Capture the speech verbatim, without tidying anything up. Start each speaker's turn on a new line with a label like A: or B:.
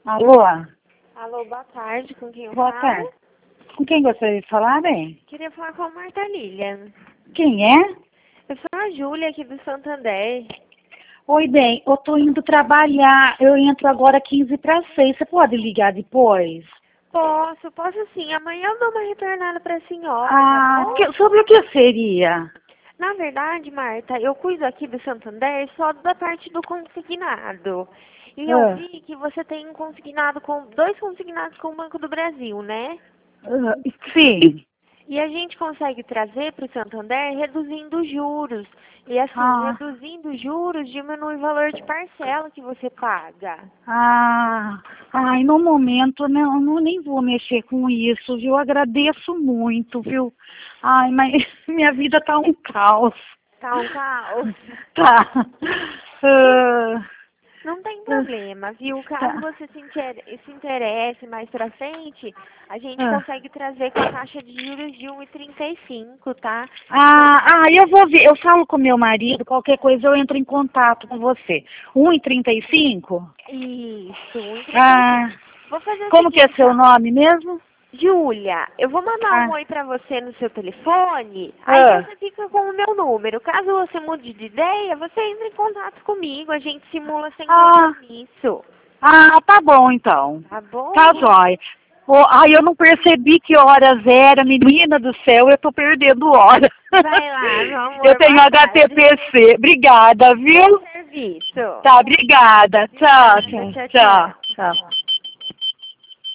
A: Alô?
B: Alô, boa tarde, com quem eu
A: Boa
B: falo?
A: tarde. Com quem gostaria de falar, bem?
B: Queria falar com a Marta Lilian.
A: Quem é?
B: Eu sou a Júlia aqui do Santander.
A: Oi, bem, eu tô indo trabalhar. Eu entro agora quinze para seis. Você pode ligar depois?
B: Posso, posso sim. Amanhã eu dou uma retornada pra senhora,
A: Ah,
B: tá bom?
A: que- sobre o que seria?
B: Na verdade, Marta, eu cuido aqui do Santander só da parte do consignado. E eu
A: Ah,
B: vi que você tem um consignado com dois consignados com o Banco do Brasil, né?
A: ah, sim.
B: E a gente consegue trazer para o Santander reduzindo os juros. E assim,
A: Ah,
B: reduzindo os juros diminui o valor de parcela que você paga.
A: ah, ai, no momento não, não nem vou mexer com isso, viu? Agradeço muito, viu? Ai, mas minha vida tá um caos.
B: Tá um caos?
A: Tá. Ah,
B: Não tem
A: ah,
B: problema, viu? Caso
A: tá.
B: você se inter- se interesse mais pra frente, a gente
A: Ah.
B: consegue trazer com a taxa de juros de um vírgula trinta e cinco, tá?
A: Ah, ah, eu vou ver, eu falo com meu marido, qualquer coisa eu entro em contato com você. Um e trinta e cinco?
B: Isso, um vírgula trinta e cinco.
A: Ah,
B: Vou fazer o
A: como que é
B: seguinte,
A: seu
B: ó.
A: nome mesmo?
B: Júlia, eu vou mandar um
A: Ah,
B: oi pra você no seu telefone, aí
A: ah,
B: você fica com o meu número. Caso você mude de ideia, você entra em contato comigo, a gente simula sem
A: ah,
B: compromisso,
A: ah, tá bom então.
B: tá bom?
A: Tá jóia. Oh, ai, eu não percebi que horas era, menina do céu, eu tô perdendo hora.
B: Vai lá, meu
A: Eu
B: amor,
A: tenho
B: boa tarde.
A: H T P C. Obrigada, viu?
B: Bom serviço.
A: Tá, obrigada.
B: De
A: Tchau,
B: nada,
A: tchau,
B: tchau,
A: tchau,
B: tchau.
A: tchau.